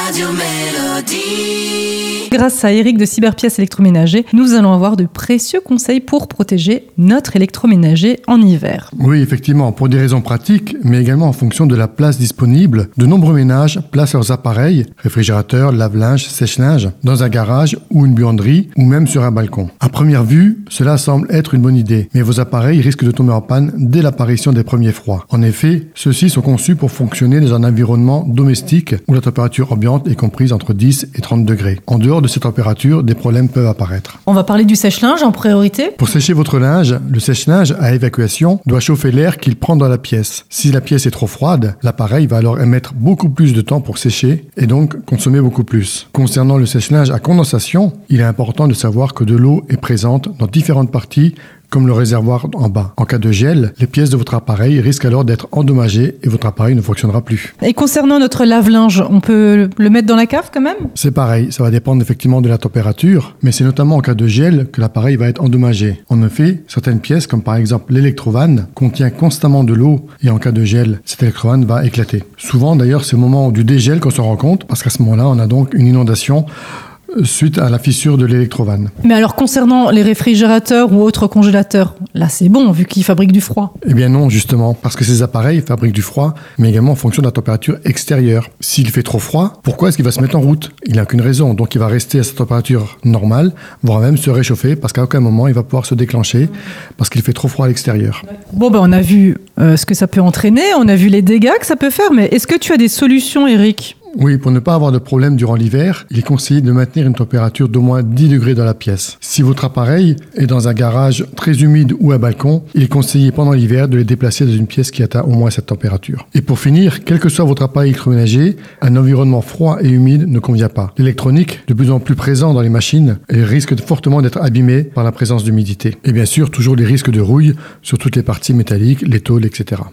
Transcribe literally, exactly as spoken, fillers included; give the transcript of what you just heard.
Radio Mélodie. Grâce à Eric de Cyberpièces Électroménager, nous allons avoir de précieux conseils pour protéger notre électroménager en hiver. Oui, effectivement, pour des raisons pratiques, mais également en fonction de la place disponible, de nombreux ménages placent leurs appareils, réfrigérateurs, lave-linge, sèche-linge, dans un garage ou une buanderie, ou même sur un balcon. À première vue, cela semble être une bonne idée, mais vos appareils risquent de tomber en panne dès l'apparition des premiers froids. En effet, ceux-ci sont conçus pour fonctionner dans un environnement domestique où la température ambiante est comprise entre dix et trente degrés. En dehors de ces températures, des problèmes peuvent apparaître. On va parler du sèche-linge en priorité. Pour sécher votre linge, le sèche-linge à évacuation doit chauffer l'air qu'il prend dans la pièce. Si la pièce est trop froide, l'appareil va alors émettre beaucoup plus de temps pour sécher et donc consommer beaucoup plus. Concernant le sèche-linge à condensation, il est important de savoir que de l'eau est présente dans différentes parties comme le réservoir en bas. En cas de gel, les pièces de votre appareil risquent alors d'être endommagées et votre appareil ne fonctionnera plus. Et concernant notre lave-linge, on peut le mettre dans la cave quand même ? C'est pareil, ça va dépendre effectivement de la température, mais c'est notamment en cas de gel que l'appareil va être endommagé. En effet, certaines pièces, comme par exemple l'électrovanne, contient constamment de l'eau et en cas de gel, cette électrovanne va éclater. Souvent d'ailleurs, c'est au moment du dégel qu'on se rend compte, parce qu'à ce moment-là, on a donc une inondation suite à la fissure de l'électrovanne. Mais alors concernant les réfrigérateurs ou autres congélateurs, là c'est bon vu qu'ils fabriquent du froid. Eh bien non, justement, parce que ces appareils fabriquent du froid, mais également en fonction de la température extérieure. S'il fait trop froid, pourquoi est-ce qu'il va se mettre en route ? Il n'a qu'une raison, donc il va rester à sa température normale, voire même se réchauffer, parce qu'à aucun moment il va pouvoir se déclencher, parce qu'il fait trop froid à l'extérieur. Bon ben on a vu euh, ce que ça peut entraîner, on a vu les dégâts que ça peut faire, mais est-ce que tu as des solutions, Eric ? Oui, pour ne pas avoir de problème durant l'hiver, il est conseillé de maintenir une température d'au moins dix degrés dans la pièce. Si votre appareil est dans un garage très humide ou un balcon, il est conseillé pendant l'hiver de les déplacer dans une pièce qui atteint au moins cette température. Et pour finir, quel que soit votre appareil électroménager, un environnement froid et humide ne convient pas. L'électronique, de plus en plus présent dans les machines, risque fortement d'être abîmée par la présence d'humidité. Et bien sûr, toujours les risques de rouille sur toutes les parties métalliques, les tôles, et cetera.